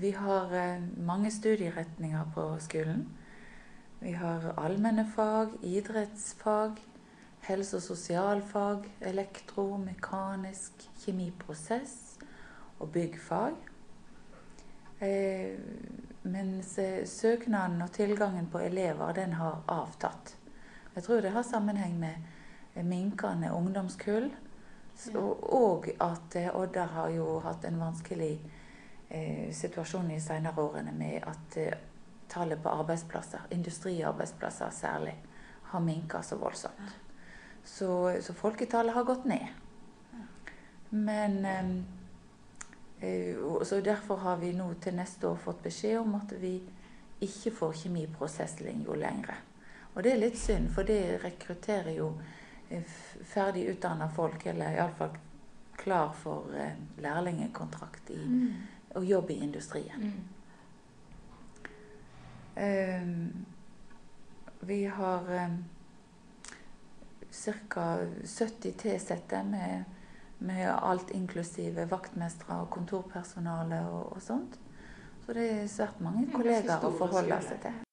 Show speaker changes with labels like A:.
A: Vi har mange studieretninger på skolen. Vi har allmenne fag, idrettsfag, helse- og sosialfag, elektro, mekanisk, kjemiprosess og byggfag. Mens søknaden og tilgangen på elever, den har avtatt. Jeg tror det har sammenheng med minkende ungdomskull, og at Odda har jo hatt en vanskelig situasjon i senere årene med at tallet på arbeidsplasser, industriarbeidsplasser særlig, har minket så voldsomt. Så folketallet har gått ned. Men så derfor har vi nå til neste år fått beskjed om at vi ikke får kjemiprosesslinje lenger. Og det er litt synd, for det rekrutterer jo ferdig utdannet folk, eller i alle fall klar for lærlingekontrakt og jobb i industrien. Vi har ca. 70 tilsatte med alt inklusive vaktmestre og kontorpersonale og sånt. Så det er svært mange kollegaer å forholde seg til.